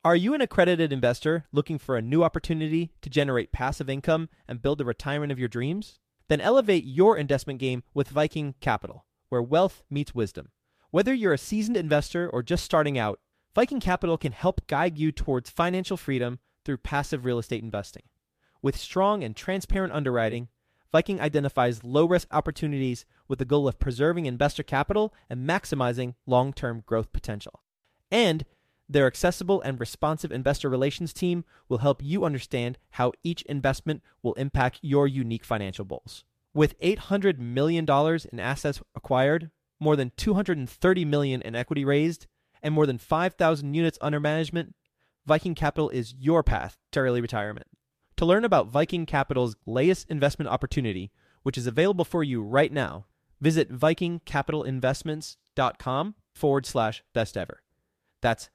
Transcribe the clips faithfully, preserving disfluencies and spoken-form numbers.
Are you an accredited investor looking for a new opportunity to generate passive income and build the retirement of your dreams? Then elevate your investment game with Viking Capital, where wealth meets wisdom. Whether you're a seasoned investor or just starting out, Viking Capital can help guide you towards financial freedom through passive real estate investing. With strong and transparent underwriting, Viking identifies low-risk opportunities with the goal of preserving investor capital and maximizing long-term growth potential. And their accessible and responsive investor relations team will help you understand how each investment will impact your unique financial goals. With eight hundred million dollars in assets acquired, more than two hundred thirty million dollars in equity raised, and more than five thousand units under management, Viking Capital is your path to early retirement. To learn about Viking Capital's latest investment opportunity, which is available for you right now, visit vikingcapitalinvestments.com forward slash best ever. That's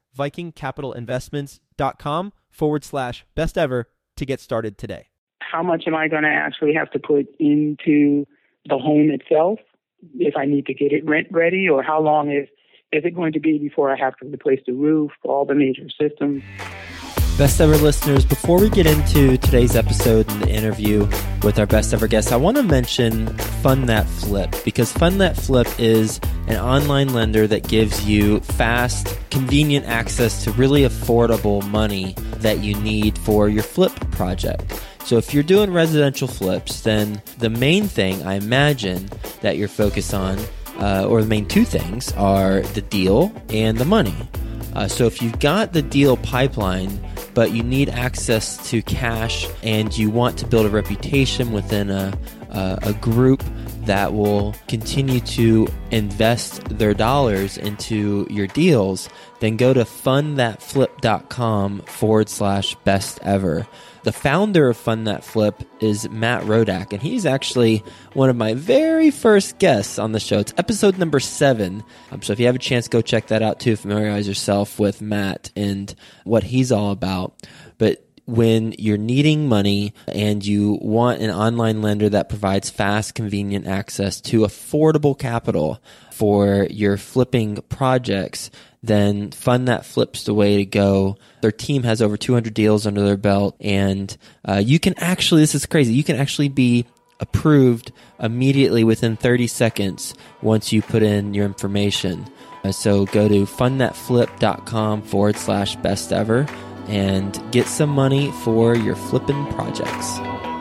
vikingcapitalinvestments.com forward slash best ever to get started today. How much am I going to actually have to put into the home itself if I need to get it rent ready, or how long is, is it going to be before I have to replace the roof, all the major systems? Best ever listeners, before we get into today's episode and the interview with our best ever guest, I want to mention Fund That Flip, because Fund That Flip is an online lender that gives you fast, convenient access to really affordable money that you need for your flip project. So if you're doing residential flips, then the main thing I imagine that you're focused on, uh, or the main two things, are the deal and the money. Uh, so if you've got the deal pipeline, but you need access to cash and you want to build a reputation within a, a, a group that will continue to invest their dollars into your deals, then go to fundthatflip.com forward slash best ever. The founder of Fund That Flip is Matt Rodak, and he's actually one of my very first guests on the show. It's episode number seven. Um, so if you have a chance, go check that out too. Familiarize yourself with Matt and what he's all about. But when you're needing money and you want an online lender that provides fast, convenient access to affordable capital for your flipping projects, then Fund That Flip's the way to go. Their team has over two hundred deals under their belt, and uh, you can actually, this is crazy, you can actually be approved immediately within thirty seconds once you put in your information. Uh, so go to fundthatflip.com forward slash best ever and get some money for your flipping projects.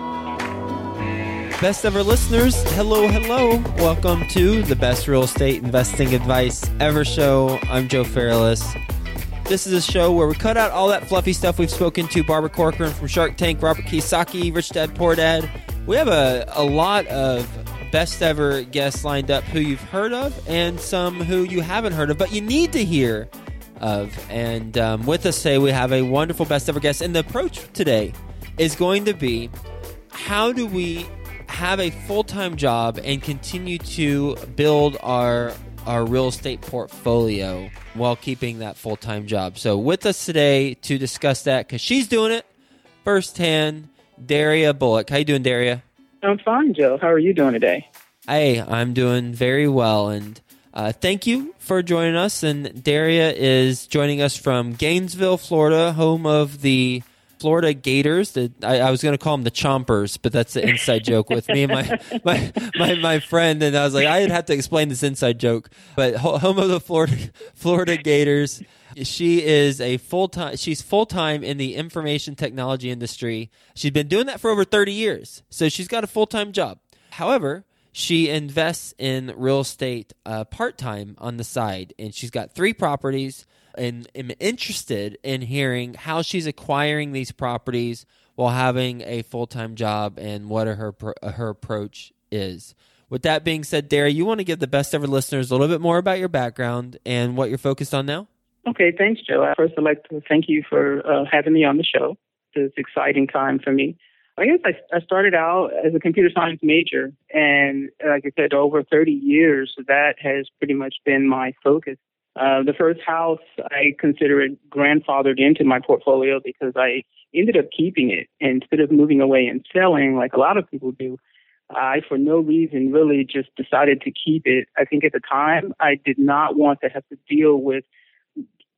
Best ever listeners, hello, hello. Welcome to the Best Real Estate Investing Advice Ever show. I'm Joe Fairless. This is a show where we cut out all that fluffy stuff we've spoken to. Barbara Corcoran from Shark Tank, Robert Kiyosaki, Rich Dad, Poor Dad. We have a, a lot of best ever guests lined up who you've heard of and some who you haven't heard of, but you need to hear of. And um, with us today, we have a wonderful best ever guest. And the approach today is going to be, how do we have a full-time job and continue to build our our real estate portfolio while keeping that full-time job? So with us today to discuss that, because she's doing it firsthand, Daria Bullock. How you doing, Daria? I'm fine, Joe. How are you doing today? Hey, I'm doing very well, and uh, thank you for joining us. And Daria is joining us from Gainesville, Florida, home of the Florida Gators. The, I, I was going to call them the Chompers, but that's the inside joke with me and my, my my my friend. And I was like, I'd have to explain this inside joke. But home of the Florida Florida Gators. She is a full time. She's full time in the information technology industry. She's been doing that for over thirty years, so she's got a full time job. However, she invests in real estate uh, part time on the side, and she's got three properties. And am interested in hearing how she's acquiring these properties while having a full-time job and what her her approach is. With that being said, Daria, you want to give the best ever listeners a little bit more about your background and what you're focused on now? Okay, thanks, Joe. First, I'd like to thank you for uh, having me on the show. It's an exciting time for me. I guess I, I started out as a computer science major, and like I said, over thirty years, that has pretty much been my focus. Uh, the first house, I consider it grandfathered into my portfolio because I ended up keeping it instead of moving away and selling like a lot of people do. I, for no reason, really just decided to keep it. I think at the time, I did not want to have to deal with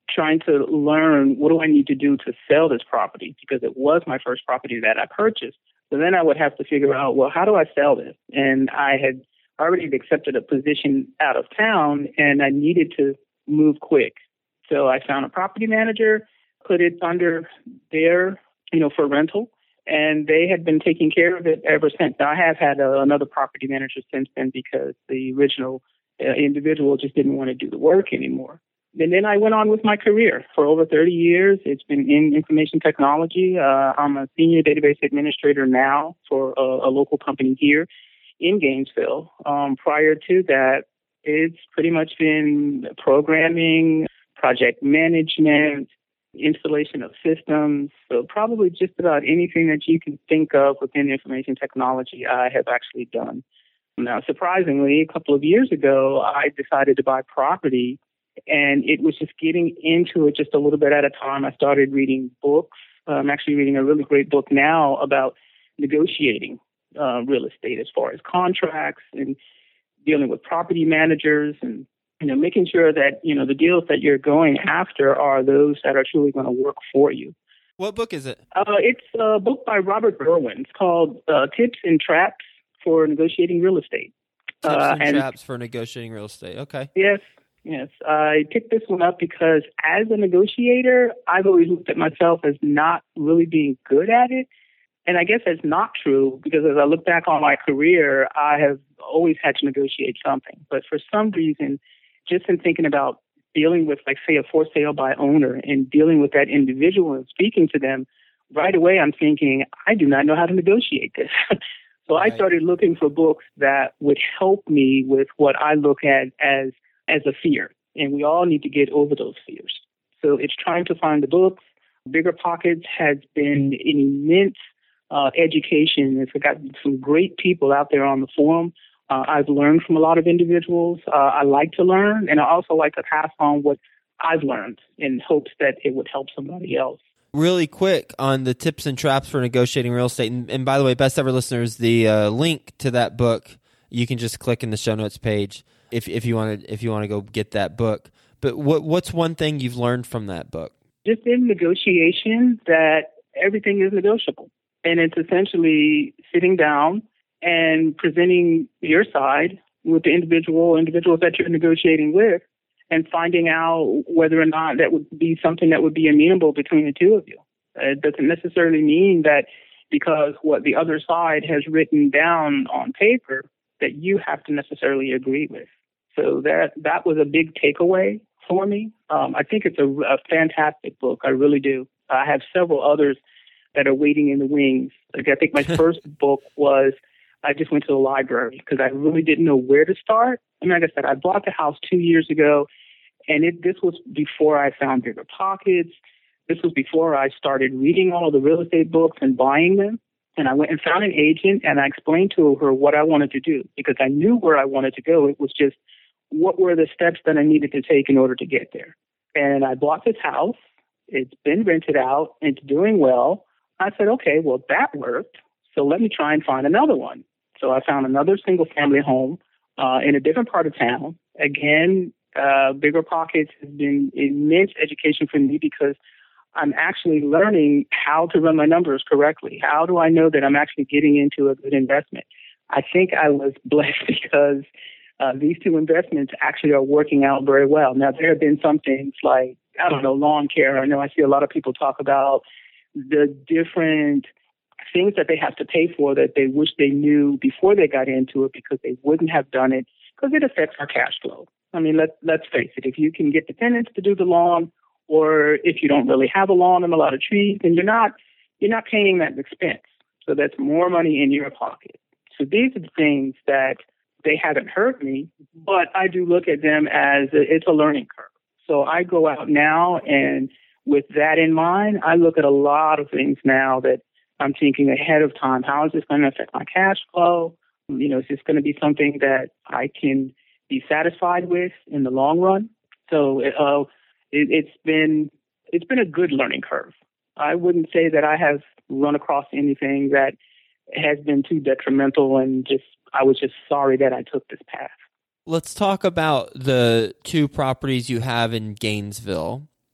trying to learn what do I need to do to sell this property, because it was my first property that I purchased. So then I would have to figure out, well, how do I sell this? And I had already accepted a position out of town, and I needed to move quick. So I found a property manager, put it under their, you know, for rental, and they had been taking care of it ever since. Now, I have had uh, another property manager since then because the original uh, individual just didn't want to do the work anymore. And then I went on with my career for over thirty years. It's been in information technology. Uh, I'm a senior database administrator now for a, a local company here in Gainesville. Um, prior to that, it's pretty much been programming, project management, installation of systems. So probably just about anything that you can think of within information technology, I have actually done. Now, surprisingly, a couple of years ago, I decided to buy property. And it was just getting into it just a little bit at a time. I started reading books. I'm actually reading a really great book now about negotiating uh, real estate as far as contracts and dealing with property managers and, you know, making sure that, you know, the deals that you're going after are those that are truly going to work for you. What book is it? Uh, it's a book by Robert Irwin. It's called uh, Tips and Traps for Negotiating Real Estate. Tips uh, and, and Traps for Negotiating Real Estate. Okay. Yes. Yes, I picked this one up because as a negotiator, I've always looked at myself as not really being good at it. And I guess that's not true because as I look back on my career, I have always had to negotiate something. But for some reason, just in thinking about dealing with, like, say, a for sale by owner and dealing with that individual and speaking to them, right away I'm thinking, I do not know how to negotiate this. So right. I started looking for books that would help me with what I look at as as a fear. And we all need to get over those fears. So it's trying to find the books. Bigger Pockets has been an immense uh, education. It's got some great people out there on the forum. Uh, I've learned from a lot of individuals. Uh, I like to learn, and I also like to pass on what I've learned in hopes that it would help somebody else. Really quick on the tips and traps for negotiating real estate. And, and by the way, best ever listeners, the uh, link to that book, you can just click in the show notes page. If if you want to if you want to go get that book. But what what's one thing you've learned from that book? Just in negotiation, that everything is negotiable. And it's essentially sitting down and presenting your side with the individual individuals that you're negotiating with and finding out whether or not that would be something that would be amenable between the two of you. It doesn't necessarily mean that because what the other side has written down on paper that you have to necessarily agree with. So that that was a big takeaway for me. Um, I think it's a, a fantastic book. I really do. I have several others that are waiting in the wings. Like I think my first book was, I just went to the library because I really didn't know where to start. I mean, like I said, I bought the house two years ago, and it, this was before I found Bigger Pockets. This was before I started reading all of the real estate books and buying them. And I went and found an agent, and I explained to her what I wanted to do because I knew where I wanted to go. It was just what were the steps that I needed to take in order to get there. And I bought this house. It's been rented out. It's doing well. I said, okay, well, that worked. So let me try and find another one. So I found another single-family home uh, in a different part of town. Again, uh, Bigger Pockets has been immense education for me because I'm actually learning how to run my numbers correctly. How do I know that I'm actually getting into a good investment? I think I was blessed because uh, these two investments actually are working out very well. Now, there have been some things like, I don't know, lawn care. I know I see a lot of people talk about the different things that they have to pay for that they wish they knew before they got into it because they wouldn't have done it because it affects our cash flow. I mean, let, let's face it. If you can get the tenants to do the lawn, or if you don't really have a lawn and a lot of trees, then you're not you're not paying that expense. So that's more money in your pocket. So these are the things that they haven't hurt me, but I do look at them as a, it's a learning curve. So I go out now, and with that in mind, I look at a lot of things now that I'm thinking ahead of time. How is this going to affect my cash flow? You know, is this going to be something that I can be satisfied with in the long run? So uh, it, it's been it's been a good learning curve. I wouldn't say that I have run across anything that has been too detrimental, and just I was just sorry that I took this path. Let's talk about the two properties you have in Gainesville.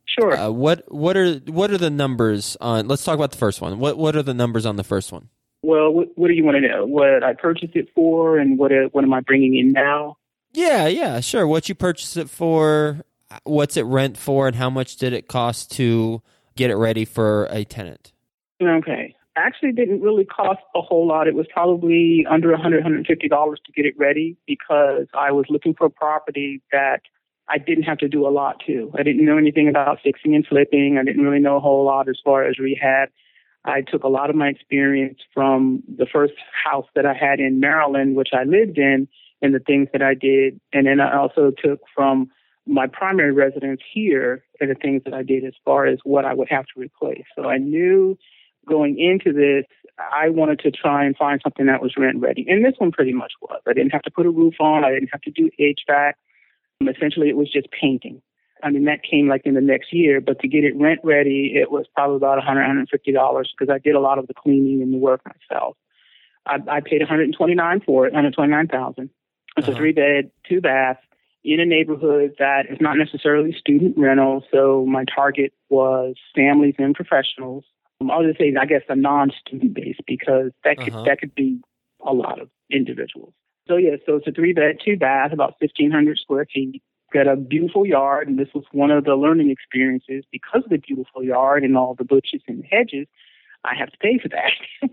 Sure. Uh, what what are what are the numbers on? Let's talk about the first one. What what are the numbers on the first one? Well, what, what do you want to know? What I purchased it for, and what uh, what am I bringing in now? Yeah, yeah, sure. What you purchased it for? What's it rent for? And how much did it cost to get it ready for a tenant? Okay. Actually, didn't really cost a whole lot. It was probably under one hundred dollars, one hundred fifty dollars to get it ready because I was looking for a property that I didn't have to do a lot to. I didn't know anything about fixing and flipping. I didn't really know a whole lot as far as rehab. I took a lot of my experience from the first house that I had in Maryland, which I lived in, and the things that I did. And then I also took from my primary residence here and the things that I did as far as what I would have to replace. So I knew going into this, I wanted to try and find something that was rent ready. And this one pretty much was. I didn't have to put a roof on. I didn't have to do H V A C. Um, essentially, it was just painting. I mean, that came like in the next year, but to get it rent ready, it was probably about one hundred dollars, one hundred fifty dollars because I did a lot of the cleaning and the work myself. I, I paid one hundred twenty-nine dollars for it, one hundred twenty-nine thousand dollars. It's uh-huh. a three bed, two bath in a neighborhood that is not necessarily student rental. So my target was families and professionals. Um, I'll just say, I guess, a non-student base because that could uh-huh. that could be a lot of individuals. So yeah, so it's a three bed, two bath, about fifteen hundred square feet. Got a beautiful yard, and this was one of the learning experiences. Because of the beautiful yard and all the bushes and hedges, I have to pay for that.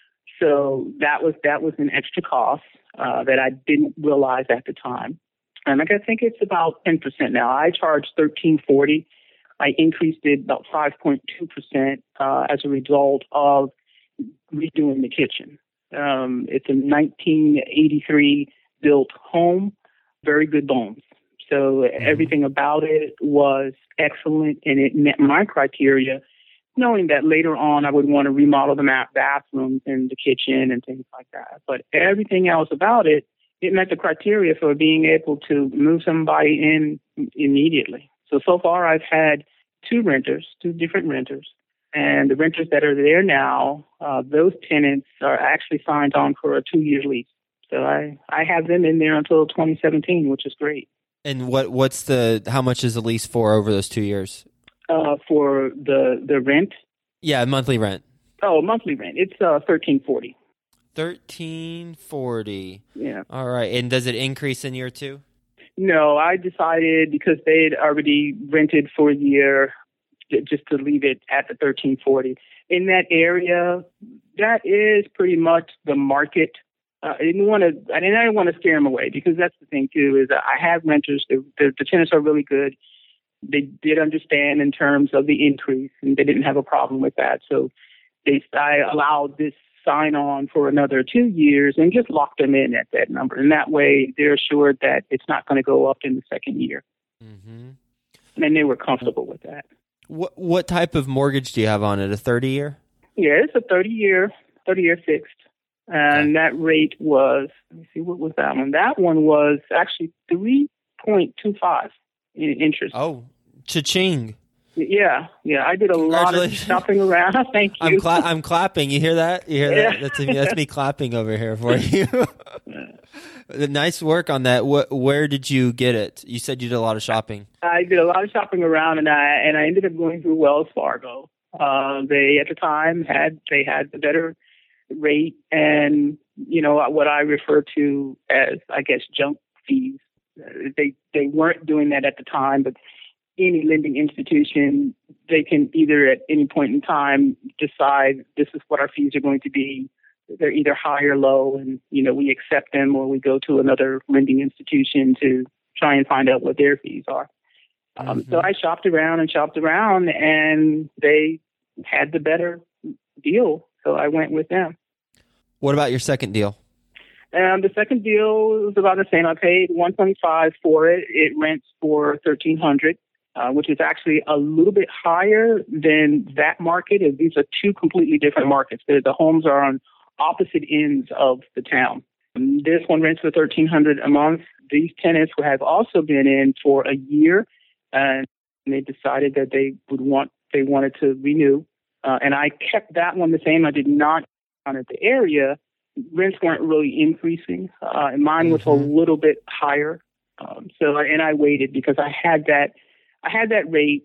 So that was that was an extra cost uh, that I didn't realize at the time. And like I think it's about ten percent now. I charge thirteen forty. I increased it about five point two percent uh, as a result of redoing the kitchen. Um, it's a nineteen eighty-three built home, very good bones. So everything about it was excellent, and it met my criteria, knowing that later on I would want to remodel the mat bathrooms and the kitchen and things like that. But everything else about it, it met the criteria for being able to move somebody in immediately. So, so far I've had two renters, two different renters. And the renters that are there now, uh, those tenants are actually signed on for a two-year lease. So I, I have them in there until twenty seventeen, which is great. And what what's the how much is the lease for over those two years? Uh, for the the rent? Yeah, monthly rent. Oh, monthly rent. It's uh, thirteen forty. Thirteen forty. Yeah. All right. And does it increase in year two? No, I decided because they had already rented for a year, just to leave it at the thirteen forty. In that area, that is pretty much the market. Uh, I didn't want to. I didn't want to scare them away because that's the thing too. Is that I have renters. The, the, the tenants are really good. They did understand in terms of the increase, and they didn't have a problem with that. So they I allowed this sign on for another two years and just locked them in at that number. And that way, they're assured that it's not going to go up in the second year. Mm-hmm. And they were comfortable with that. What what type of mortgage do you have on it? A thirty year? Yeah, it's a thirty year, thirty year fixed. And that rate was, let me see, what was that one? That one was actually three point two five in interest. Oh, cha-ching. Yeah, yeah. I did a lot of shopping around. Thank you. I'm, cla- I'm clapping. You hear that? You hear yeah. that? That's, that's me clapping over here for you. Nice work on that. What, where did you get it? You said you did a lot of shopping. I did a lot of shopping around, and I and I ended up going through Wells Fargo. Uh, they at the time had they had the better rate, and you know what I refer to as, I guess, junk fees. They they weren't doing that at the time, but any lending institution, they can either at any point in time decide this is what our fees are going to be. They're either high or low, and you know we accept them, or we go to another lending institution to try and find out what their fees are. Um, mm-hmm. So I shopped around and shopped around, and they had the better deal. So I went with them. What about your second deal? Um, the second deal was about the same. I paid one hundred twenty-five dollars for it. It rents for thirteen hundred dollars, uh, which is actually a little bit higher than that market. These are two completely different markets. The, the homes are on opposite ends of the town. This one rents for thirteen hundred dollars a month. These tenants have also been in for a year, and they decided that they would want they wanted to renew. Uh, and I kept that one the same. I did not on at the area. Rents weren't really increasing, uh, and mine was mm-hmm. a little bit higher. Um, so, and I waited because I had that, I had that rate,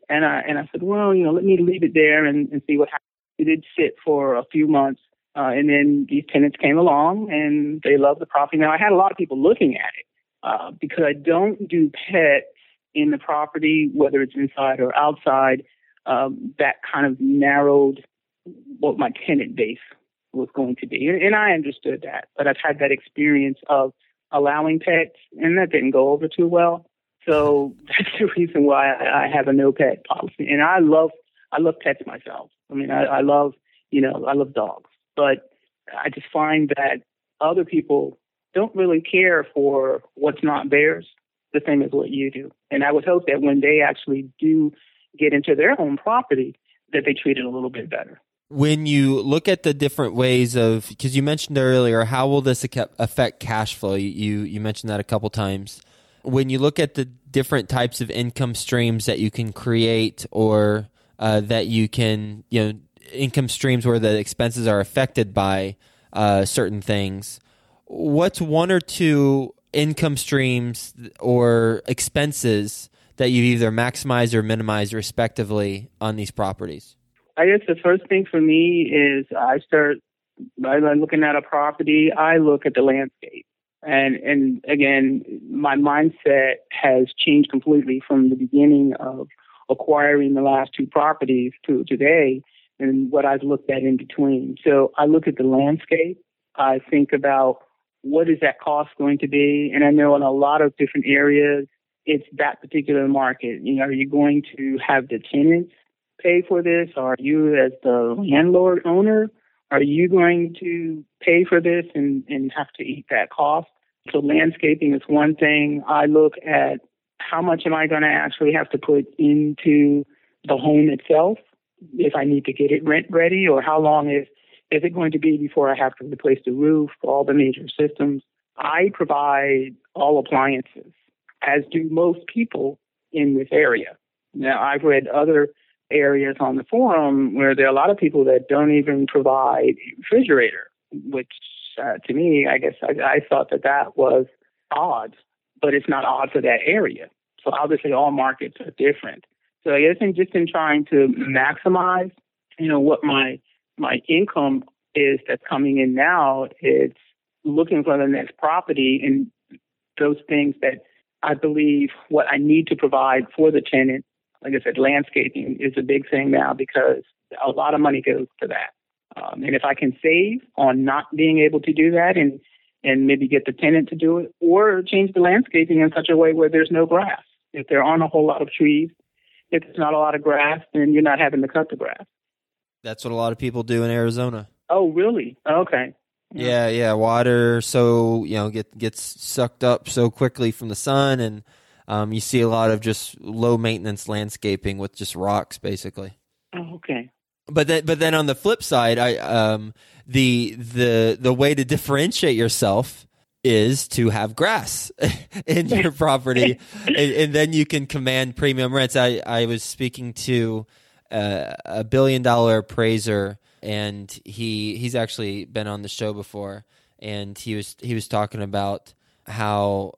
And I and I said, well, you know, let me leave it there and, and see what happens. It did sit for a few months, uh, and then these tenants came along and they loved the property. Now, I had a lot of people looking at it uh, because I don't do pets in the property, whether it's inside or outside. Um, that kind of narrowed what my tenant base was going to be. And, and I understood that, but I've had that experience of allowing pets, and that didn't go over too well. So that's the reason why I have a no pet policy. And I love, I love pets myself. I mean, I, I love, you know, I love dogs, but I just find that other people don't really care for what's not theirs the same as what you do. And I would hope that when they actually do get into their own property, that they treat it a little bit better. When you look at the different ways of, because you mentioned earlier, how will this affect cash flow? You you mentioned that a couple times. When you look at the different types of income streams that you can create, or uh, that you can, you know, income streams where the expenses are affected by uh, certain things, what's one or two income streams or expenses that you either maximize or minimize respectively on these properties? I guess the first thing for me is I start by looking at a property, I look at the landscape. And and again, my mindset has changed completely from the beginning of acquiring the last two properties to today and what I've looked at in between. So I look at the landscape. I think about what is that cost going to be? And I know in a lot of different areas, it's that particular market. You know, are you going to have the tenants pay for this? Are you, as the landlord owner, are you going to pay for this and, and have to eat that cost? So landscaping is one thing. I look at how much am I going to actually have to put into the home itself if I need to get it rent ready, or how long is, is it going to be before I have to replace the roof, all the major systems. I provide all appliances, as do most people in this area. Now, I've read other areas on the forum where there are a lot of people that don't even provide a refrigerator, which uh, to me, I guess I, I thought that that was odd, but it's not odd for that area. So obviously all markets are different. So I guess in just in trying to maximize, you know, what my my income is that's coming in now, it's looking for the next property and those things that I believe what I need to provide for the tenant. Like I said, landscaping is a big thing now because a lot of money goes to that. Um, and if I can save on not being able to do that and, and maybe get the tenant to do it, or change the landscaping in such a way where there's no grass. If there aren't a whole lot of trees, if there's not a lot of grass, then you're not having to cut the grass. That's what a lot of people do in Arizona. Oh, really? Okay. Yeah, yeah. Water so, you know, get, gets sucked up so quickly from the sun, and Um, you see a lot of just low maintenance landscaping with just rocks, basically. Oh, okay. But then, but then on the flip side, I um, the the the way to differentiate yourself is to have grass in your property, and, and then you can command premium rents. I I was speaking to uh, a billion dollar appraiser, and he he's actually been on the show before, and he was he was talking about how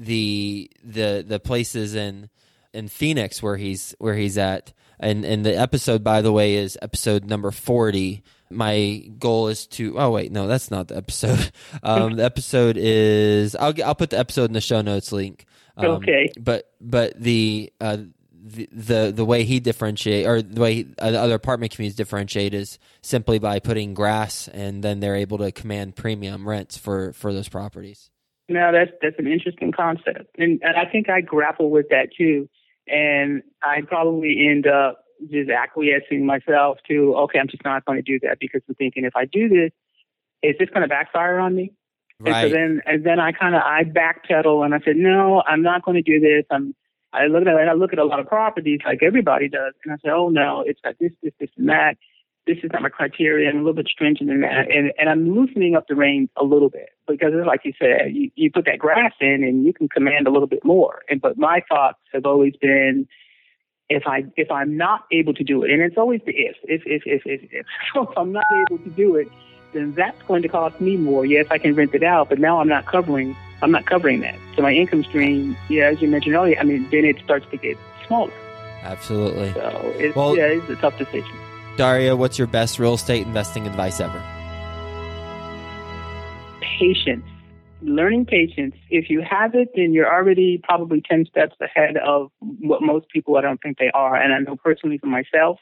the the the places in in Phoenix where he's where he's at, and and the episode, by the way, is episode number forty. My goal is to oh wait no that's not the episode. Um, the episode is I'll I'll put the episode in the show notes link. Um, okay. But but the uh the the, the way he differentiate or the way he, uh, the other apartment communities differentiate is simply by putting grass, and then they're able to command premium rents for for those properties. No, that's that's an interesting concept, and, and I think I grapple with that too. And I probably end up just acquiescing myself to, okay, I'm just not going to do that because I'm thinking if I do this, is this going to backfire on me? Right. And so then, and then I kind of I backpedal and I said, no, I'm not going to do this. I'm I look at I look at a lot of properties like everybody does, and I say, oh no, it's got this, this, this, and that. This is not my criteria. I'm a little bit stringent in that. And, and I'm loosening up the reins a little bit because, like you said, you, you put that grass in and you can command a little bit more. And but my thoughts have always been, if I if I'm not able to do it, and it's always the if, if, if, if, if, if. So if I'm not able to do it, then that's going to cost me more. Yes, I can rent it out, but now I'm not covering. I'm not covering that. So my income stream, yeah, as you mentioned earlier, I mean, then it starts to get smaller. Absolutely. So it's, well, yeah, it's a tough decision. Daria, what's your best real estate investing advice ever? Patience. Learning patience. If you have it, then you're already probably ten steps ahead of what most people, I don't think they are. And I know personally for myself,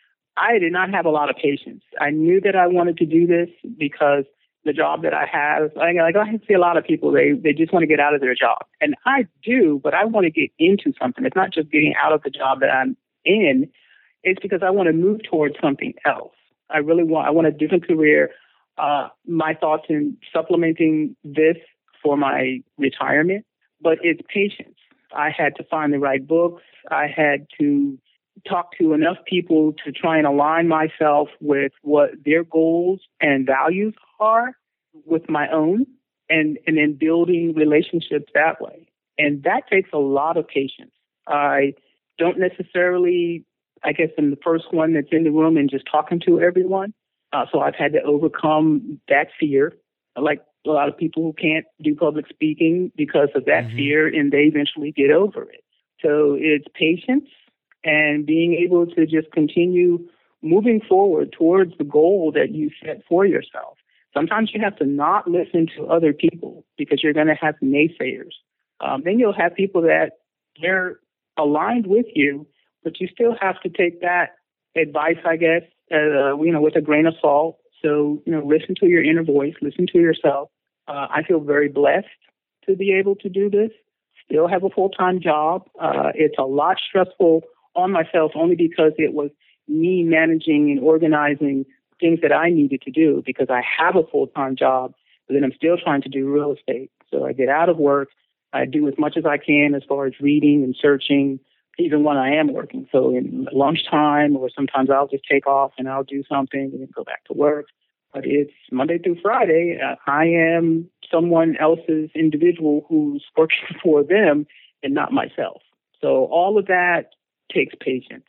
I did not have a lot of patience. I knew that I wanted to do this because the job that I have, like, like I see a lot of people, they, they just want to get out of their job. And I do, but I want to get into something. It's not just getting out of the job that I'm in. It's because I want to move towards something else. I really want, I want a different career. Uh, my thoughts in supplementing this for my retirement, but it's patience. I had to find the right books. I had to talk to enough people to try and align myself with what their goals and values are with my own, and, and then building relationships that way. And that takes a lot of patience. I don't necessarily, I guess I'm the first one that's in the room and just talking to everyone. Uh, so I've had to overcome that fear, like a lot of people who can't do public speaking because of that mm-hmm. fear, and they eventually get over it. So it's patience and being able to just continue moving forward towards the goal that you set for yourself. Sometimes you have to not listen to other people because you're going to have naysayers. Um, then you'll have people that they're aligned with you, but you still have to take that advice, I guess, uh, you know, with a grain of salt. So, you know, listen to your inner voice, listen to yourself. Uh, I feel very blessed to be able to do this, still have a full-time job. Uh, it's a lot stressful on myself only because it was me managing and organizing things that I needed to do because I have a full-time job, but then I'm still trying to do real estate. So I get out of work. I do as much as I can as far as reading and searching, even when I am working. So in lunchtime, or sometimes I'll just take off and I'll do something and then go back to work. But it's Monday through Friday. Uh, I am someone else's individual who's working for them and not myself. So all of that takes patience.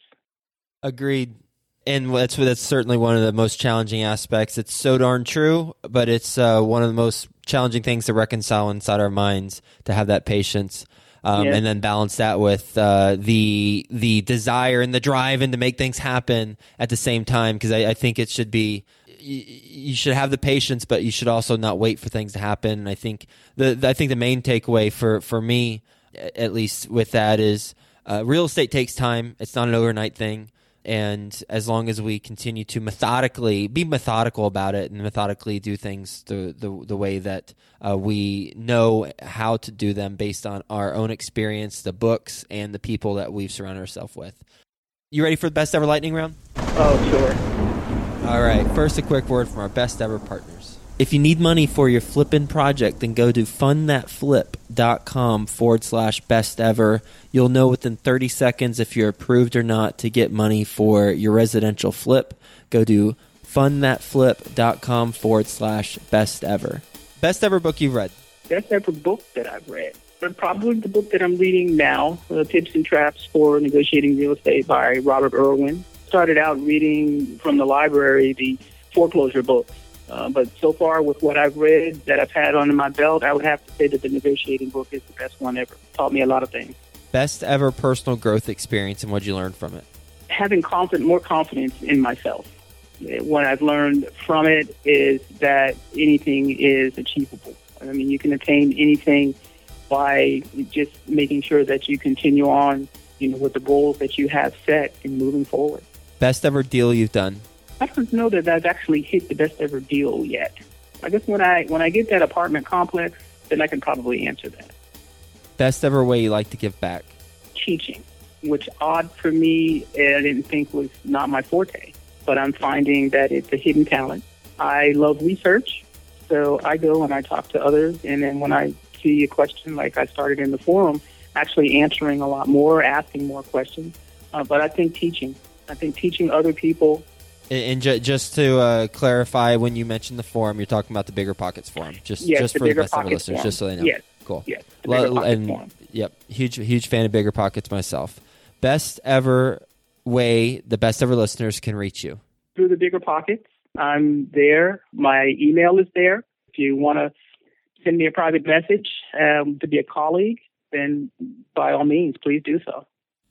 Agreed. And that's that's certainly one of the most challenging aspects. It's so darn true, but it's uh, one of the most challenging things to reconcile inside our minds, to have that patience. Um, yeah. And then balance that with uh, the the desire and the drive and to make things happen at the same time. Because I, I think it should be, you, you should have the patience, but you should also not wait for things to happen. And I think the, the I think the main takeaway for for me, at least with that, is uh, real estate takes time. It's not an overnight thing. And as long as we continue to methodically be methodical about it and methodically do things the the, the way that uh, we know how to do them based on our own experience, the books, and the people that we've surrounded ourselves with. You ready for the best ever lightning round? Oh, sure. All right. First, a quick word from our best ever partners. If you need money for your flipping project, then go to fundthatflip.com forward slash best ever. You'll know within thirty seconds if you're approved or not to get money for your residential flip. Go to fundthatflip.com forward slash best ever. Best ever book you've read? Best ever book that I've read. But probably the book that I'm reading now, uh, Tips and Traps for Negotiating Real Estate by Robert Irwin. Started out reading from the library the foreclosure books. Uh, but so far, with what I've read that I've had under my belt, I would have to say that the negotiating book is the best one ever. Taught me a lot of things. Best ever personal growth experience, and what did you learn from it? Having confident, more confidence in myself. What I've learned from it is that anything is achievable. I mean, you can attain anything by just making sure that you continue on, you know, with the goals that you have set and moving forward. Best ever deal you've done? I don't know that I've actually hit the best ever deal yet. I guess when I when I get that apartment complex, then I can probably answer that. Best ever way you like to give back? Teaching, which odd for me, I didn't think was not my forte, but I'm finding that it's a hidden talent. I love research, so I go and I talk to others, and then when I see a question like I started in the forum, actually answering a lot more, asking more questions. Uh, but I think teaching. I think teaching other people. And ju- just to uh, clarify, when you mentioned the forum, you're talking about the Bigger Pockets forum, just yes, just the for the Bigger best of our Pockets listeners, forum. just so they know. Yes, cool. Yes, the Bigger L- Pockets and forum. Yep, huge huge fan of Bigger Pockets myself. Best ever way the best ever listeners can reach you? Through the Bigger Pockets. I'm there. My email is there. If you want to send me a private message um, to be a colleague, then by all means, please do so.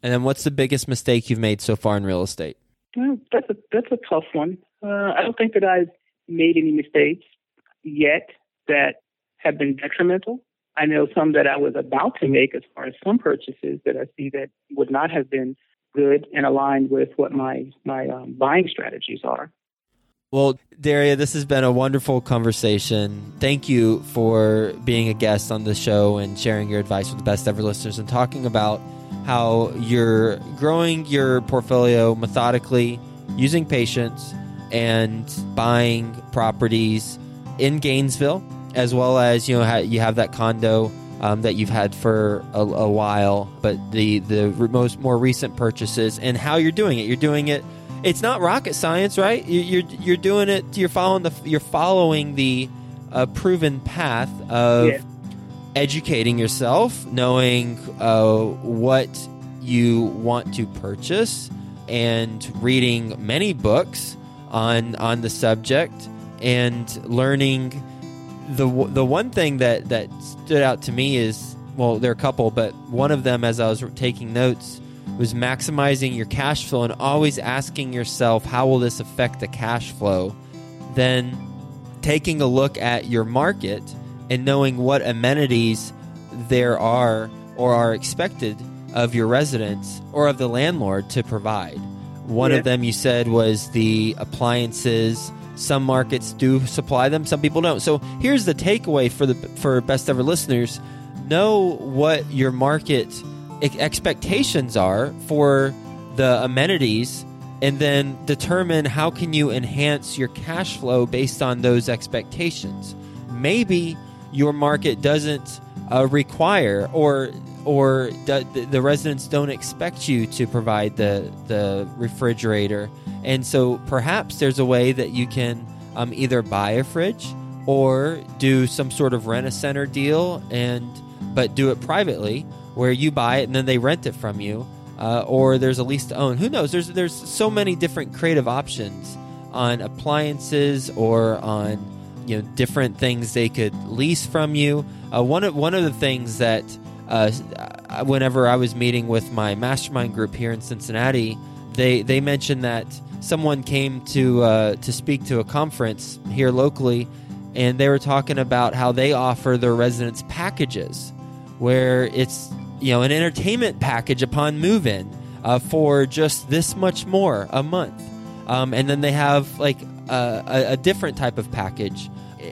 And then what's the biggest mistake you've made so far in real estate? Well, that's a that's a tough one. Uh, I don't think that I've made any mistakes yet that have been detrimental. I know some that I was about to make as far as some purchases that I see that would not have been good and aligned with what my, my um, buying strategies are. Well, Daria, this has been a wonderful conversation. Thank you for being a guest on the show and sharing your advice with the Best Ever listeners and talking about how you're growing your portfolio methodically, using patience, and buying properties in Gainesville, as well as, you know, ha- you have that condo um, that you've had for a, a while, but the the most more recent purchases and how you're doing it. You're doing it. It's not rocket science, right? You, you're you're doing it. You're following the you're following the uh, proven path of Yeah. educating yourself, knowing uh, what you want to purchase, and reading many books on on the subject, and learning. The the one thing that, that stood out to me is, well, there are a couple, but one of them, as I was taking notes, was maximizing your cash flow and always asking yourself, how will this affect the cash flow? Then taking a look at your market and knowing what amenities there are or are expected of your residents or of the landlord to provide. One Yeah. of them you said was the appliances. Some markets do supply them, some people don't. So here's the takeaway for the for Best Ever listeners. Know what your market ex- expectations are for the amenities, and then determine how can you enhance your cash flow based on those expectations. Maybe your market doesn't uh, require or or the, the residents don't expect you to provide the the refrigerator. And so perhaps there's a way that you can um, either buy a fridge or do some sort of rent-a-center deal, and but do it privately, where you buy it and then they rent it from you, uh, or there's a lease to own. Who knows? There's there's so many different creative options on appliances or on, you know, different things they could lease from you. Uh, one of one of the things that uh, whenever I was meeting with my mastermind group here in Cincinnati, they they mentioned that someone came to uh, to speak to a conference here locally, and they were talking about how they offer their residents packages, where it's, you know, an entertainment package upon move-in uh, for just this much more a month, um, and then they have like a, a, a different type of package,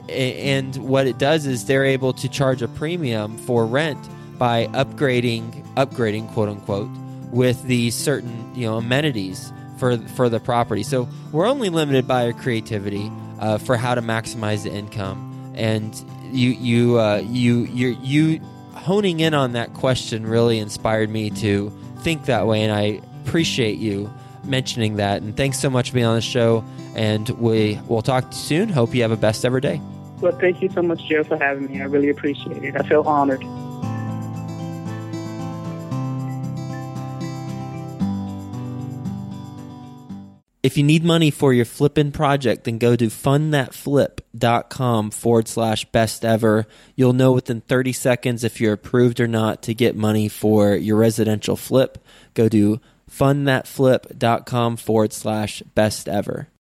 and what it does is they're able to charge a premium for rent by upgrading upgrading quote unquote with these certain, you know, amenities for for the property. So we're only limited by our creativity uh, for how to maximize the income. And you you uh, you you you honing in on that question really inspired me to think that way, and I appreciate you mentioning that. And thanks so much for being on the show. And we will talk soon. Hope you have a best ever day. Well, thank you so much, Joe, for having me. I really appreciate it. I feel honored. If you need money for your flipping project, then go to fundthatflip.com forward slash best ever. You'll know within thirty seconds if you're approved or not to get money for your residential flip. Go to fundthatflip.com forward slash best ever.